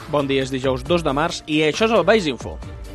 Bon dia, és dijous 2 de març i això és el Valls Info.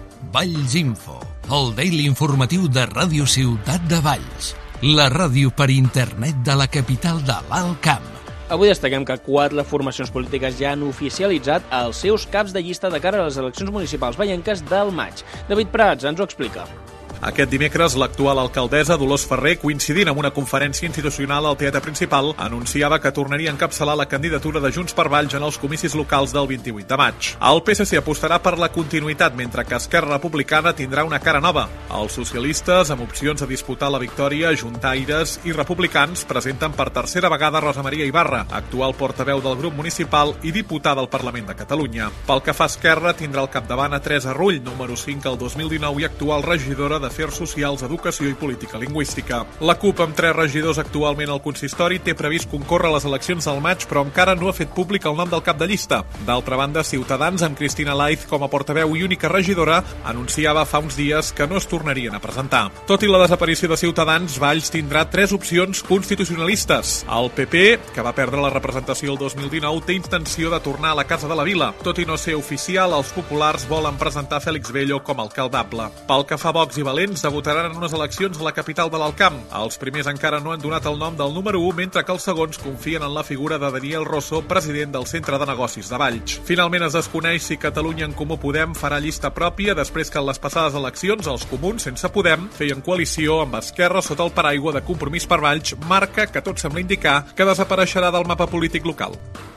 Valls Info, el daily informatiu de Ràdio Ciutat de Valls, la ràdio per internet de la capital de l'Alt Camp. Avui destaquem que 4 formacions polítiques ja han oficialitzat els seus caps de llista de cara a les eleccions municipals vallenques del maig. David Prats ens ho explica. Aquest dimecres, l'actual alcaldessa Dolors Ferrer, coincidint amb una conferència institucional al Teatre Principal, anunciava que tornaria a encapçalar la candidatura de Junts per Valls en els comicis locals del 28 de maig. El PSC apostarà per la continuïtat, mentre que Esquerra Republicana tindrà una cara nova. Els socialistes, amb opcions a disputar la victòria, juntaires i republicans, presenten per tercera vegada Rosa Maria Ibarra, actual portaveu del grup municipal i diputada al Parlament de Catalunya. Pel que fa a Esquerra, tindrà al capdavant a Teresa Rull, número 5 al 2019 i actual regidora d'Afers Socials, Educació i Política Lingüística. La CUP, amb 3 regidors actualment al consistori, té previst concórrer a les eleccions del maig, però encara no ha fet públic el nom del cap de llista. D'altra banda, Ciutadans, amb Cristina Laiz com a portaveu i única regidora, anunciava fa uns dies que no es tornarien a presentar. Tot i la desaparició de Ciutadans, Valls tindrà 3 opcions constitucionalistes. El PP, que va perdre la representació el 2019, té intenció de tornar a la Casa de la Vila. Tot i no ser oficial, els populars volen presentar Félix Bello com a alcaldable. Pel que fa a Vox i Valents, votaran en unes eleccions a la capital de l'Alt Camp. Els primers encara no han donat el nom del número 1, mentre que els segons confien en la figura de Daniel Rosso, president del Centre de Negocis de Valls. Finalment es desconeix si Catalunya en Comú Podem farà llista pròpia després que en les passades eleccions els comuns, sense Podem, feien coalició amb Esquerra sota el paraigua de Compromís per Valls, marca que tot sembla indicar que desapareixerà del mapa polític local.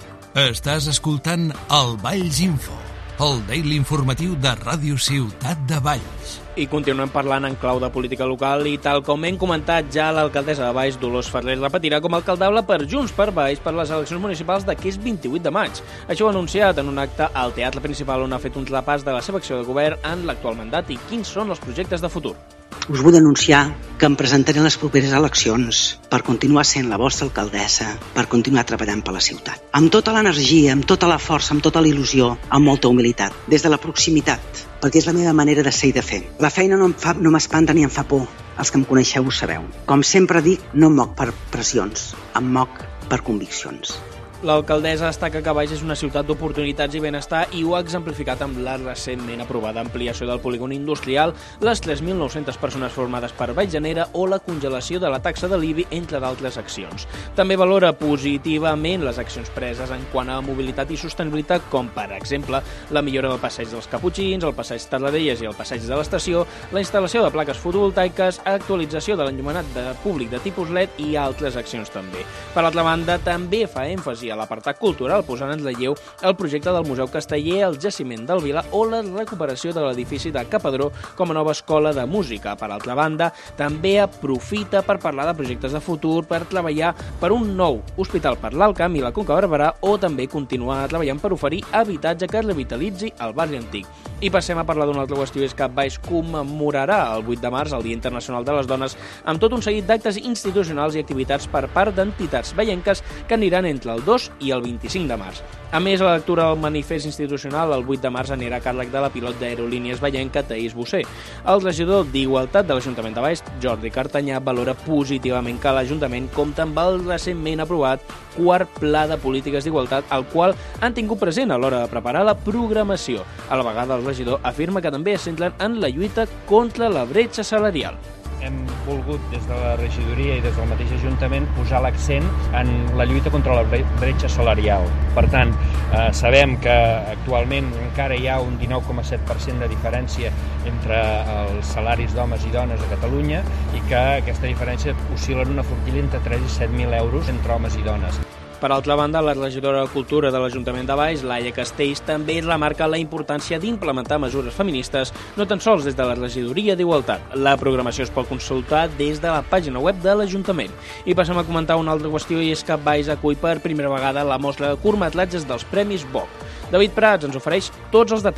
Estàs escoltant el Valls Info, el daily informatiu de Ràdio Ciutat de Valls. I continuem parlant en clau de política local i tal com hem comentat ja, l'alcaldessa de Valls, Dolors Ferrer, repetirà com a alcaldable per Junts per Valls per les eleccions municipals d'aquest 28 de maig. Això ho ha anunciat en un acte al Teatre Principal on ha fet un repàs de la seva acció de govern en l'actual mandat i quins són els projectes de futur. Us vull anunciar que em presentaré en les properes eleccions per continuar sent la vostra alcaldessa, per continuar treballant per la ciutat. Amb tota l'energia, amb tota la força, amb tota la il·lusió, amb molta humilitat, des de la proximitat, perquè és la meva manera de ser i de fer. La feina no m'espanta ni em fa por. Els que em coneixeu ho sabeu. Com sempre dic, no em moc per pressions, em moc per conviccions. L'alcaldessa destaca que Valls és una ciutat d'oportunitats i benestar i ho ha exemplificat amb la recentment aprovada ampliació del polígon industrial, les 3.900 persones formades per Valljanera o la congelació de la taxa de l'IBI, entre d'altres accions. També valora positivament les accions preses en quant a mobilitat i sostenibilitat, com per exemple la millora del passeig dels Caputxins, el passeig Tarradellas i el passeig de l'estació, la instal·lació de plaques fotovoltaiques, actualització de l'enllumenat públic de tipus LED i altres accions també. Per altra banda, també fa èmfasi a l'apartat cultural, posant en relleu el projecte del Museu Casteller, el Jaciment del Vila o la recuperació de l'edifici de Capadró com a nova escola de música. Per altra banda, també aprofita per parlar de projectes de futur, per treballar per un nou hospital per l'Alt Camp i la Conca Barberà o també continuar treballant per oferir habitatge que revitalitzi el barri antic. I passem a parlar d'una altra qüestió, és que Valls commemorarà el 8 de març, el Dia Internacional de les Dones, amb tot un seguit d'actes institucionals i activitats per part d'entitats vallenques que aniran entre el 2 i el 25 de març. A més, la lectura del manifest institucional el 8 de març anirà a càrrec de la pilot d'Aerolínies Vallenca, Thaís Bossé. El regidor d'Igualtat de l'Ajuntament de Valls, Jordi Cartanyà, valora positivament que l'Ajuntament compta amb el recentment aprovat quart Pla de Polítiques d'Igualtat, el qual han tingut present a l'hora de preparar la programació. A la vegada, el regidor afirma que també es centren en la lluita contra la bretxa salarial. Hem volgut, des de la regidoria i des del mateix Ajuntament, posar l'accent en la lluita contra la bretxa salarial. Per tant, sabem que actualment encara hi ha un 19,7% de diferència entre els salaris d'homes i dones a Catalunya i que aquesta diferència oscil·la en una forquilla entre 3 i 7.000 euros entre homes i dones. Per altra banda, la regidora de Cultura de l'Ajuntament de Valls, Laia Castells, també remarca la importància d'implementar mesures feministes, no tan sols des de la regidoria d'Igualtat. La programació es pot consultar des de la pàgina web de l'Ajuntament. I passem a comentar una altra qüestió, i és que Valls acull per primera vegada la mostra de curtmetratges dels Premis BOC. David Prats ens ofereix tots els detalls.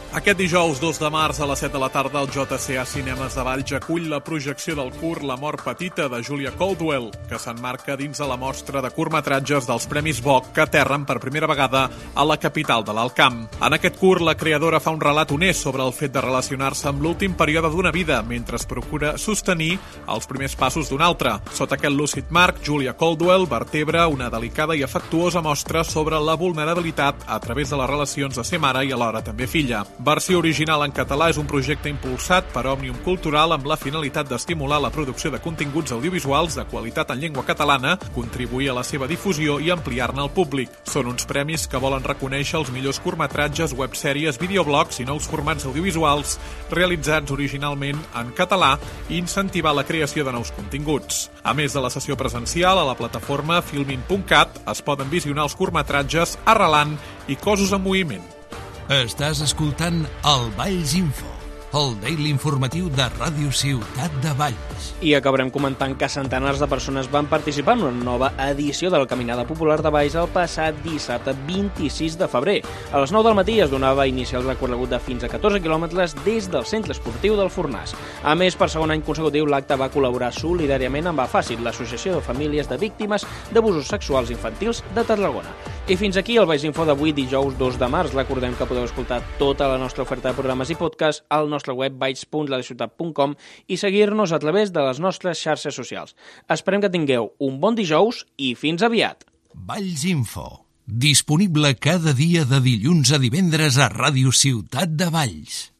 Aquest dijous 2 de març a les 7 de la tarda el JCA Cinemes de Valls acull la projecció del curt La mort petita de Julia Caldwell, que s'emmarca dins de la mostra de curtmetratges dels Premis BOC que aterren per primera vegada a la capital de l'Alt Camp. En aquest curt, la creadora fa un relat honest sobre el fet de relacionar-se amb l'últim període d'una vida mentre es procura sostenir els primers passos d'un altre. Sota aquest lúcid marc, Julia Caldwell vertebra una delicada i afectuosa mostra sobre la vulnerabilitat a través de les relacions de ser mare i alhora també filla. Versió original en català és un projecte impulsat per Òmnium Cultural amb la finalitat d'estimular la producció de continguts audiovisuals de qualitat en llengua catalana, contribuir a la seva difusió i ampliar-ne el públic. Són uns premis que volen reconèixer els millors curtmetratges, websèries, videoblogs i nous formats audiovisuals realitzats originalment en català i incentivar la creació de nous continguts. A més de la sessió presencial, a la plataforma filmin.cat es poden visionar els curtmetratges Arrelant i Cossos en moviment. Estàs escoltant el Valls Info, el daily informatiu de Ràdio Ciutat de Valls. I acabarem comentant que centenars de persones van participar en una nova edició de la Caminada Popular de Valls el passat dissabte 26 de febrer. A les 9 del matí es donava inici al recorregut de fins a 14 quilòmetres des del centre esportiu del Fornàs. A més, per segon any consecutiu, l'acte va col·laborar solidàriament amb AFACIT, l'Associació de Famílies de Víctimes d'Abusos Sexuals Infantils de Tarragona. I fins aquí el Valls Info d'avui, dijous 2 de març. Recordem que podeu escoltar tota la nostra oferta de programes i podcast al nostre web valls.ladeciutat.com i seguir-nos a través de les nostres xarxes socials. Esperem que tingueu un bon dijous i fins aviat! Valls Info, disponible cada dia de dilluns a divendres a Ràdio Ciutat de Valls.